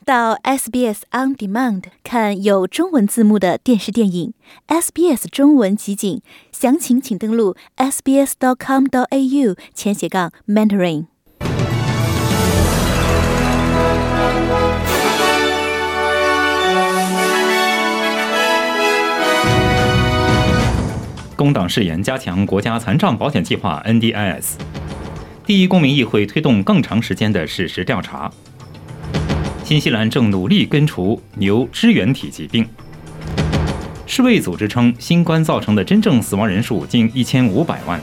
到 SBS On Demand 看有中文字幕的电视电影 SBS 中文集锦，详情请登录 sbs.com.au/Mandarin。 工党誓言加强国家残障保险计划 NDIS。第一公民议会推动更长时间的事实调查。新西兰正努力根除牛支原体疾病。世卫组织称，新冠造成的真正死亡人数近1500万。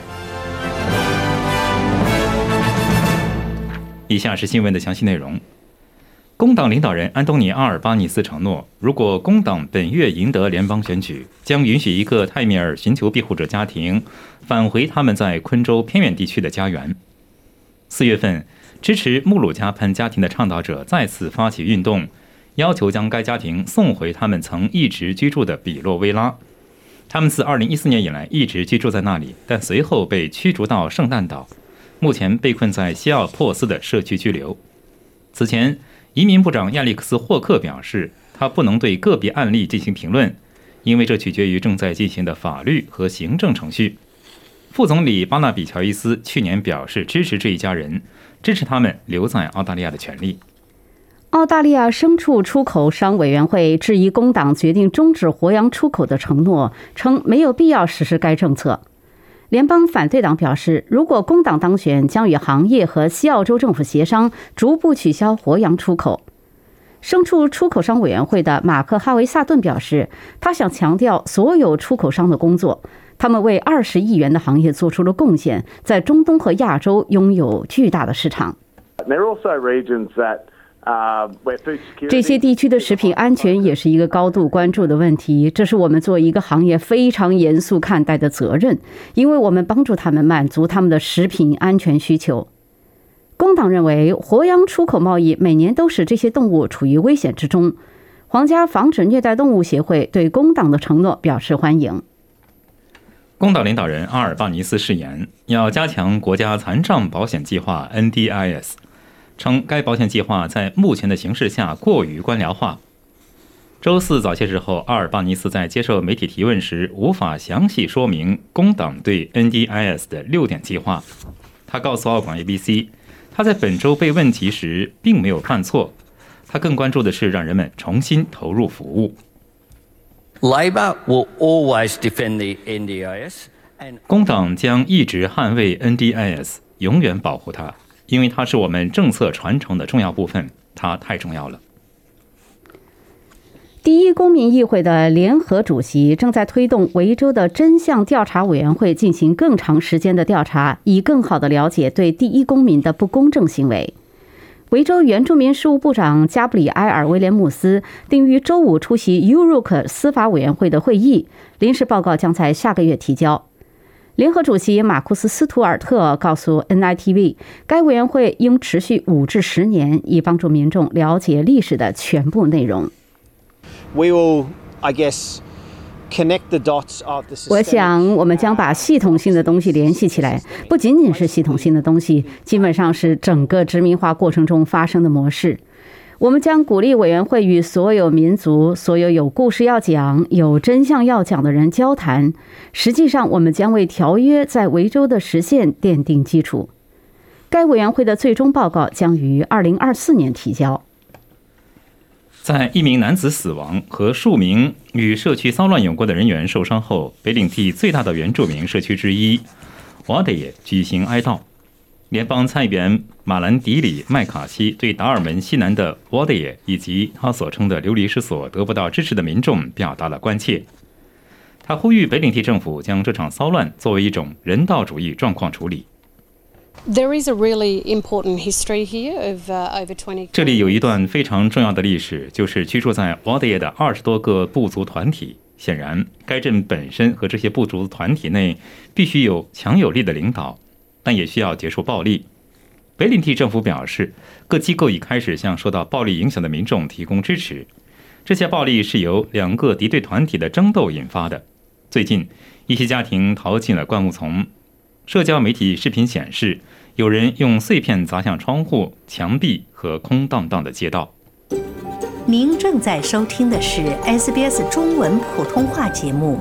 以下是新闻的详细内容。工党领导人安东尼·阿尔巴尼斯承诺，如果工党本月赢得联邦选举，将允许一个泰米尔寻求庇护者家庭返回他们在昆州偏远地区的家园。4月份，支持穆鲁加潘家庭的倡导者再次发起运动，要求将该家庭送回他们曾一直居住的比洛威拉。他们自2014年以来一直居住在那里，但随后被驱逐到圣诞岛，目前被困在西奥珀斯的社区拘留。此前，移民部长亚历克斯·霍克表示，他不能对个别案例进行评论，因为这取决于正在进行的法律和行政程序。副总理巴纳比·乔伊斯去年表示支持这一家人，支持他们留在澳大利亚的权利。 澳大利亚牲畜出口商委员会质疑工党决定终止活羊出口的承诺，称没有必要实施该政策。联邦反对党表示，如果工党当选，将与行业和西澳洲政府协商，逐步取消活羊出口。牲畜出口商委员会的马克·哈维萨顿表示，他想强调所有出口商的工作，他们为20亿元的行业做出了贡献，在中东和亚洲拥有巨大的市场。这些地区的食品安全也是一个高度关注的问题，这是我们作为一个行业非常严肃看待的责任，因为我们帮助他们满足他们的食品安全需求。工党认为，活羊出口贸易每年都使这些动物处于危险之中。皇家防止虐待动物协会对工党的承诺表示欢迎。 工党领导人阿尔巴尼斯誓言要加强国家残障保险计划 NDIS， 称该保险计划在目前的形势下过于官僚化。周四早些时候，阿尔巴尼斯在接受媒体提问时无法详细说明工党对 NDIS 的6点计划。他告诉澳广 ABC， 他在本周被问及时并没有犯错，他更关注的是让人们重新投入服务。 Labor will always defend the NDIS. 工党将一直捍卫 NDIS， 永远保护它，因为它是我们政策传承的重要部分，它太重要了。 第一公民议会的联合主席正在推动维州的真相调查委员会进行更长时间的调查，以更好地了解对第一公民的不公正行为。维州原住民事务部长加布里埃尔·威廉姆斯定于周五出席 URUK 司法委员会的会议，临时报告将在下个月提交。联合主席马库斯·斯图尔特告诉 NITV， 该委员会应持续5至10年，以帮助民众了解历史的全部内容。我想我们将把系统性的东西联系起来，不仅仅是系统性的东西，基本上是整个殖民化过程中发生的模式。我们将鼓励委员会与所有民族、所有有故事要讲、有真相要讲的人交谈。实际上，我们将为条约在维州的实现奠定基础。该委员会的最终报告将于2024年提交。 在一名男子死亡和数名与社区骚乱有关的人员受伤后，北领地最大的原住民社区之一瓦德耶举行哀悼。联邦参议员马兰迪里·麦卡锡对达尔门西南的瓦德耶以及他所称的流离失所得不到支持的民众表达了关切。他呼吁北领地政府将这场骚乱作为一种人道主义状况处理。这里有一段非常重要的历史，就是居住在瓦德耶的20多个部族团体。显然，该镇本身和这些部族团体内必须有强有力的领导，但也需要结束暴力。北领地政府表示，各机构已开始向受到暴力影响的民众提供支持。这些暴力是由2个敌对团体的争斗引发的。最近，一些家庭逃进了灌木丛。社交媒体视频显示，有人用碎片砸向窗户、墙壁和空荡荡的街道。 您正在收听的是 SBS 中文普通话节目。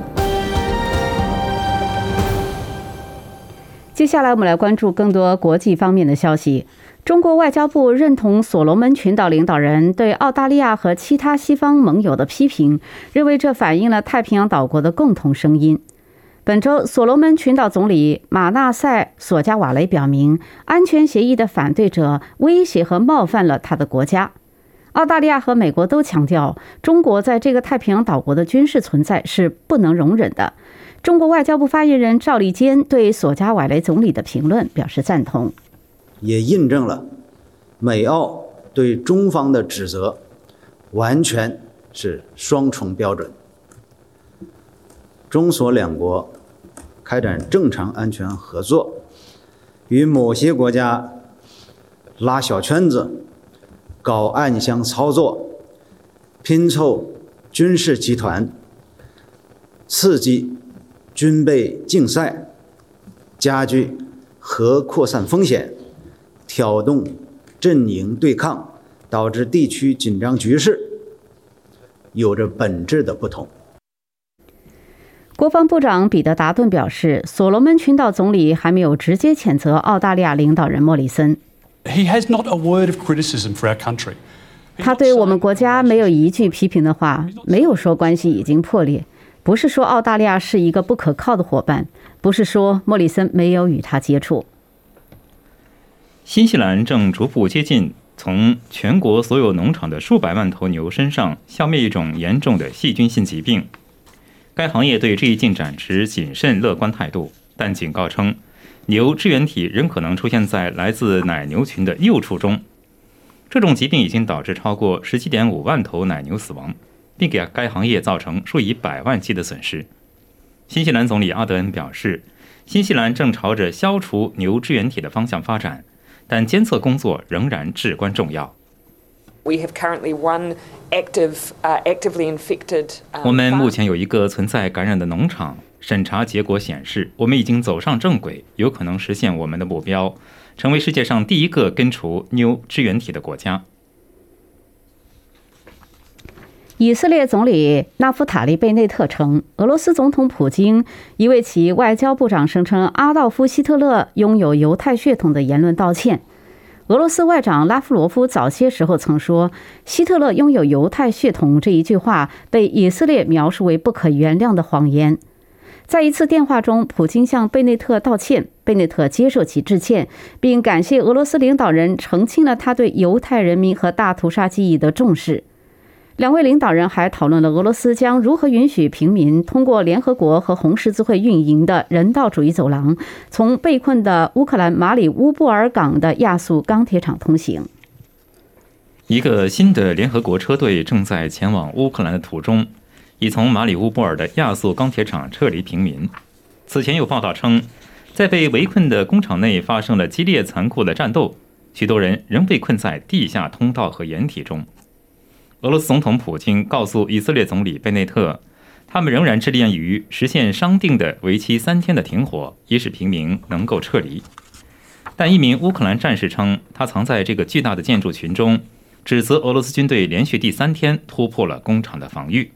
接下来我们来关注更多国际方面的消息。中国外交部认同所罗门群岛领导人对澳大利亚和其他西方盟友的批评，认为这反映了太平洋岛国的共同声音。本周，所罗门群岛总理马纳塞·索加瓦雷表明，安全协议的反对者威胁和冒犯了他的国家。澳大利亚和美国都强调，中国在这个太平洋岛国的军事存在是不能容忍的。中国外交部发言人赵立坚对索加瓦雷总理的评论表示赞同， 也印证了美澳对中方的指责完全是双重标准。中所两国开展正常安全合作，与某些国家拉小圈子、搞暗箱操作、拼凑军事集团、刺激军备竞赛、加剧核扩散风险、挑动阵营对抗，导致地区紧张局势，有着本质的不同。 国防部长彼得·达顿表示，所罗门群岛总理还没有直接谴责澳大利亚领导人莫里森。他对我们国家没有一句批评的话，没有说关系已经破裂，不是说澳大利亚是一个不可靠的伙伴，不是说莫里森没有与他接触。 新西兰正逐步接近从全国所有农场的数百万头牛身上消灭一种严重的细菌性疾病。该行业对这一进展持谨慎乐观态度，但警告称，牛支原体仍可能出现在来自奶牛群的幼畜中。这种疾病已经导致超过 17.5 万头奶牛死亡，并给该行业造成数以百万计的损失。新西兰总理阿德恩表示，新西兰正朝着消除牛支原体的方向发展，但监测工作仍然至关重要。我们目前有一个存在感染的农场，审查结果显示，我们已经走上正轨，有可能实现我们的目标，成为世界上第一个根除牛支原体的国家。 以色列总理纳夫塔利·贝内特称，俄罗斯总统普京已为其外交部长声称阿道夫·希特勒拥有犹太血统的言论道歉。俄罗斯外长拉夫罗夫早些时候曾说，希特勒拥有犹太血统这一句话被以色列描述为不可原谅的谎言。在一次电话中，普京向贝内特道歉，贝内特接受其致歉，并感谢俄罗斯领导人澄清了他对犹太人民和大屠杀记忆的重视。两位领导人还讨论了俄罗斯将如何允许平民通过联合国和红十字会运营的人道主义走廊，从被困的乌克兰马里乌波尔港的亚速钢铁厂通行。 一个新的联合国车队正在前往乌克兰的途中，已从马里乌波尔的亚速钢铁厂撤离平民。此前有报道称，在被围困的工厂内发生了激烈残酷的战斗，许多人仍被困在地下通道和掩体中。俄罗斯总统普京告诉以色列总理贝内特，他们仍然致力于实现商定的为期3天的停火，以使平民能够撤离。但一名乌克兰战士称，他藏在这个巨大的建筑群中，指责俄罗斯军队连续第3天突破了工厂的防御。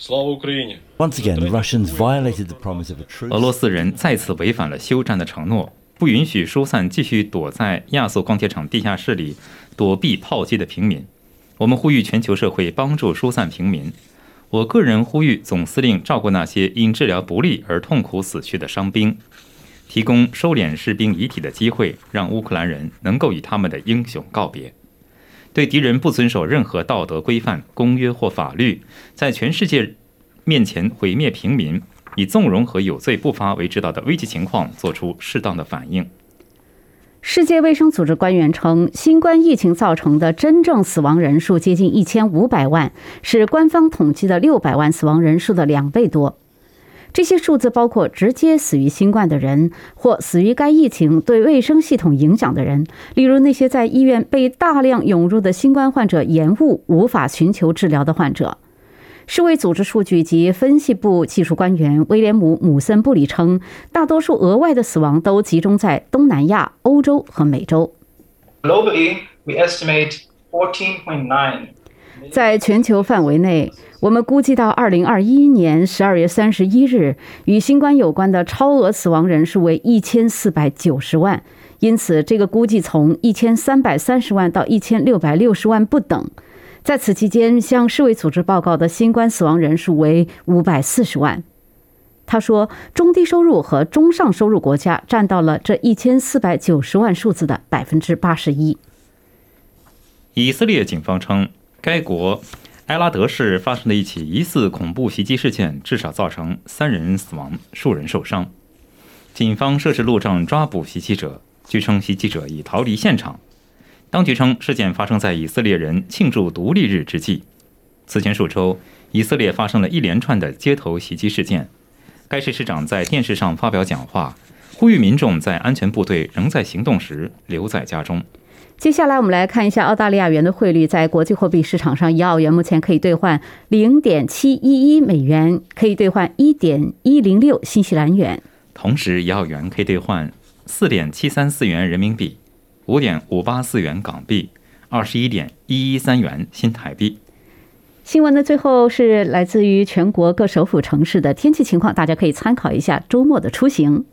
俄罗斯人再次违反了休战的承诺，不允许疏散继续躲在亚速钢铁厂地下室里躲避炮击的平民。我们呼吁全球社会帮助疏散平民。我个人呼吁总司令照顾那些因治疗不力而痛苦死去的伤兵，提供收敛士兵遗体的机会，让乌克兰人能够与他们的英雄告别。对敌人不遵守任何道德规范、公约或法律，在全世界面前毁灭平民，以纵容和有罪不发为指导的危急情况做出适当的反应。 世界卫生组织官员称，新冠疫情造成的真正死亡人数接近1500万，是官方统计的600万死亡人数的2倍多。这些数字包括直接死于新冠的人，或死于该疫情对卫生系统影响的人，例如那些在医院被大量涌入的新冠患者延误无法寻求治疗的患者。世卫组织数据及分析部技术官员威廉姆·姆森布里称，大多数额外的死亡都集中在东南亚、欧洲和美洲。 在全球范围内，我们估计到2021年12月31日，与新冠有关的超额死亡人数为1490万，因此这个估计从1330万到1660万不等。在此期间，向世卫组织报告的新冠死亡人数为540万。他说，中低收入和中上收入国家占到了这1490万数字的81%。 以色列警方称，该国埃拉德市发生的一起疑似恐怖袭击事件，至少造成3人死亡，数人受伤。警方设置路障抓捕袭击者，据称袭击者已逃离现场。当局称，事件发生在以色列人庆祝独立日之际。此前数周，以色列发生了一连串的街头袭击事件。该市市长在电视上发表讲话，呼吁民众在安全部队仍在行动时留在家中。 接下来我们来看一下澳大利亚元的汇率。在国际货币市场上，1澳元目前可以兑换0.711美元，可以兑换1.106新西兰元。 同时1澳元可以兑换4.734元人民币、5.584元港币、21.113元新台币。 新闻的最后是来自于全国各首府城市的天气情况，大家可以参考一下周末的出行。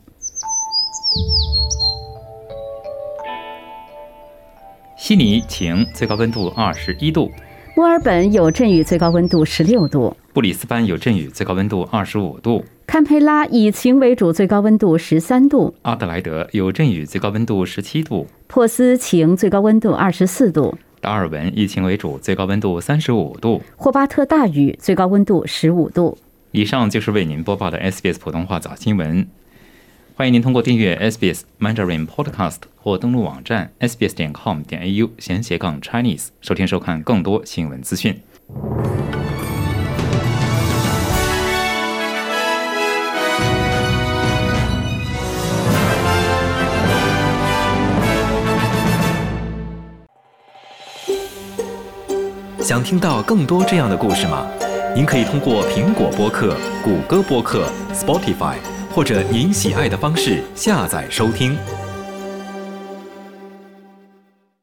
悉尼晴，最高温度21度； 墨尔本有阵雨，最高温度16度； 布里斯班有阵雨，最高温度25度； 堪培拉以晴为主，最高温度13度； 阿德莱德有阵雨，最高温度17度； 珀斯晴，最高温度24度； 达尔文以晴为主，最高温度35度； 霍巴特大雨，最高温度15度。 以上就是为您播报的 SBS 普通话早新闻。欢迎您通过订阅 SBS Mandarin Podcast 或登录网站 sbs.com.au/Chinese 收听收看更多新闻资讯。 想听到更多这样的故事吗？您可以通过苹果播客、谷歌播客、Spotify 或者您喜爱的方式下载收听。